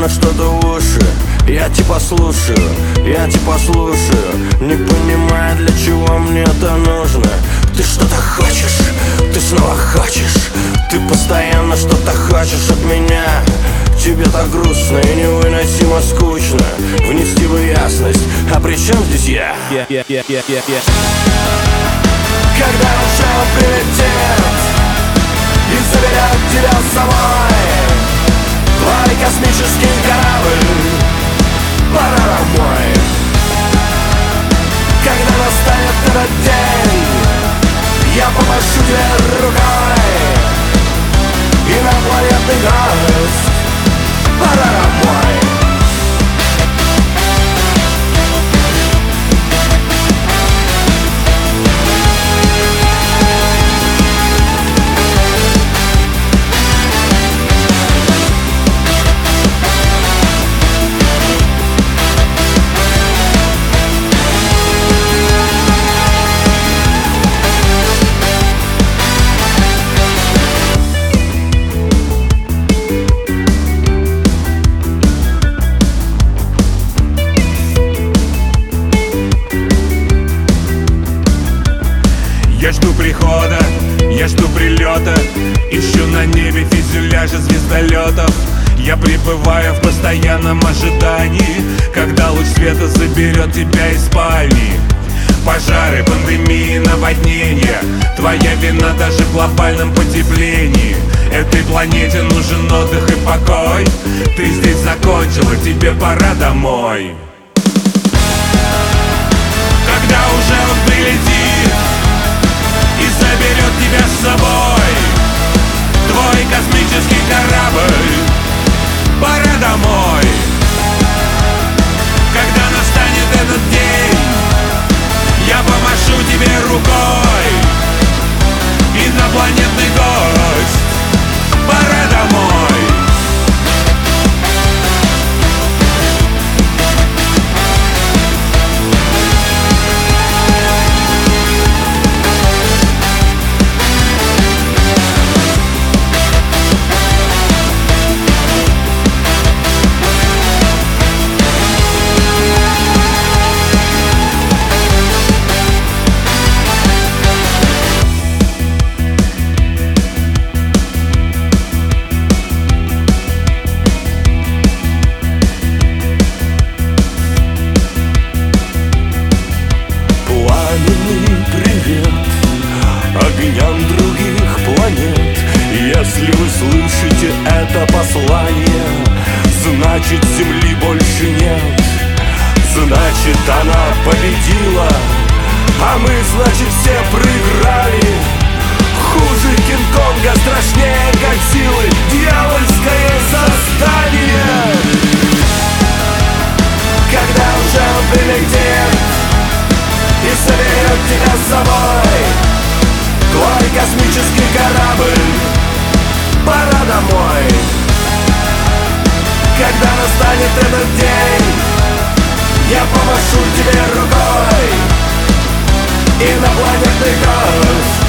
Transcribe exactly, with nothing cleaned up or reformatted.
постоянно что-то в уши. Я типа слушаю, я типа слушаю, не понимая, для чего мне это нужно. Ты что-то хочешь, ты снова хочешь, ты постоянно что-то хочешь от меня. Тебе так грустно и невыносимо скучно. Внести бы ясность, а при чем здесь я? Yeah, yeah, yeah, yeah, yeah, yeah. Когда уже он прилетит и заберет тебя с собой, твой космический корабль, пора домой. Когда настанет этот день, я помашу тебе рукой, инопланетный гость, пора домой. Я жду прихода, я жду прилета, ищу на небе фюзеляжи звездолетов. Я пребываю в постоянном ожидании, когда луч света заберет тебя из спальни. Пожары, пандемии, наводнения, твоя вина даже в глобальном потеплении. Этой планете нужен отдых и покой. Ты здесь закончила, тебе пора домой. Когда уже он прилетит и заберет тебя с собой, твой космический корабль, пора домой. Когда настанет этот день, я помашу тебе рукой, инопланетный гость, пора домой. Огням других планет, если вы слышите это послание, значит Земли больше нет. Значит она победила, а мы, значит, все проиграли. Хуже Кинг-Конга, страшнее Годзиллы, дьявольское создание. Когда уже он прилетит и соберет тебя с собой, твой космический корабль, пора домой. Когда настанет этот день, я помашу тебе рукой, инопланетный гость,